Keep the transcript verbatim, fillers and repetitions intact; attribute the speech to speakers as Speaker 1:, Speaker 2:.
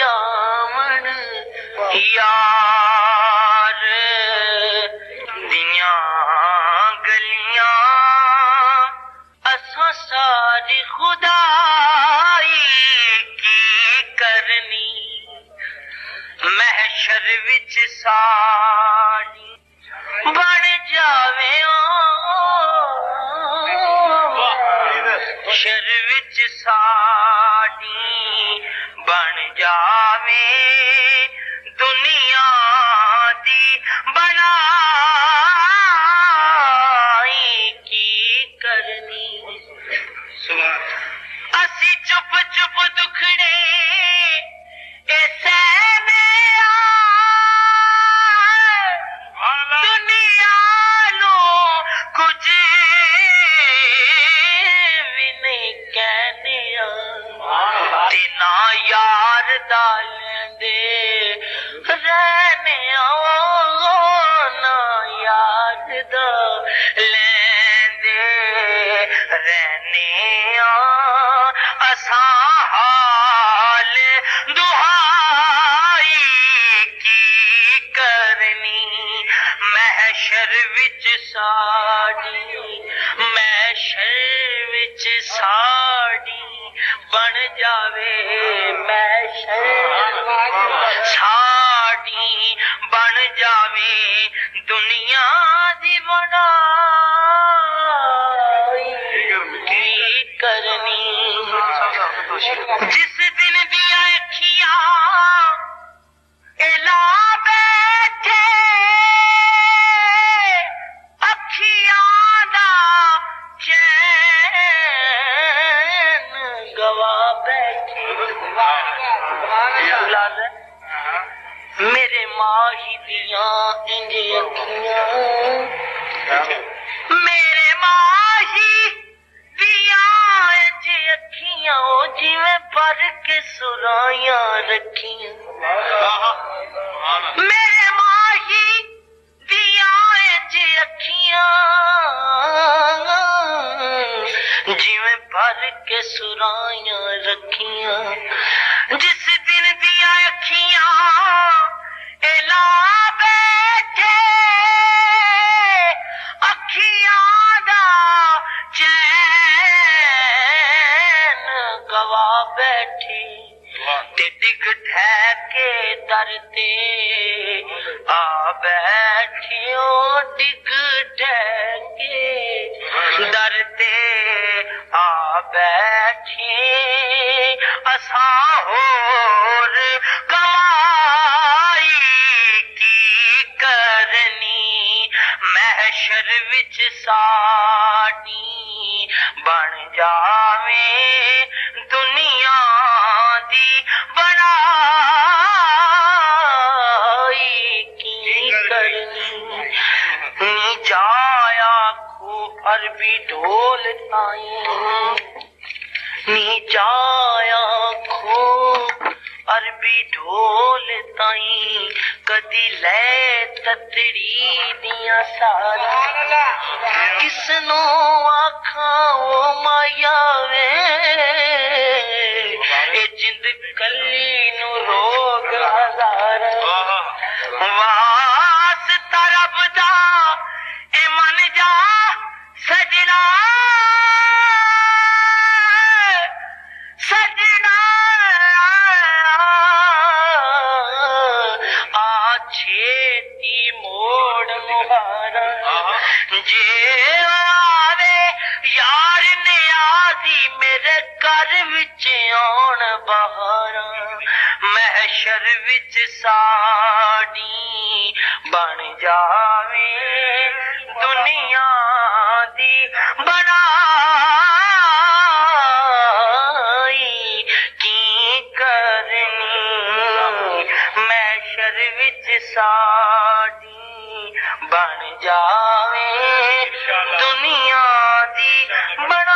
Speaker 1: जावन यार दियां गलियां असां सारी खुदाई की करनी महशर विच साड़ी बन जावे शर विच साड़ी बन जावे दुनिया दी बनाई की करनी असी चुप चुप दुखड़े दुनिया नो कुछ भी नहीं कहने ना यार दालेंदे रहने ना यार दा लेंदे रहने असा हाल दुहाई की करनी महशर विच साड़ी महशर विच साड़ी बन जावे महशर साड़ी बन जावे दुनिया दी बनाई की करनी जिस दिन दिया अखियां एला बैठे अखियां दा चैन गवा बैठे मेरे माही दियां इंज अखियां मेरे माही दियां इंज अखियां जिवें भर के सुराइयां रखियां मेरे माही दियां इंज अखियां जिवें भर के सुराइयां रखियां जिस दिन दिया अखियां एला बैठे अखियां दा चैन गवा बैठी ते डिग ठहके दर ते आ बैठियो डिग ठहके दर ते आ बैठे असा होर कमाई की करनी महशर विच साड़ी बन जावे दुनिया दी बनाई की करनी नी जाया खो अरबी ढोल ताई नी जाया खो अरबी ढोल ताई कदी ले ततड़ी दिया सारा किसनो आखा ओ माया वे ए जिंद कली नु रोग हजार वास तरब दा ए मन जा सजना सजना आ छेती मोड़ मुहारा जे आवे यार ने आदी मेरे घर विच आउण बहारा महशर विच साड़ी बन जावे दुनिया दी बनाई की करनी महशर विच साड़ी बन जावे दुनिया दी बना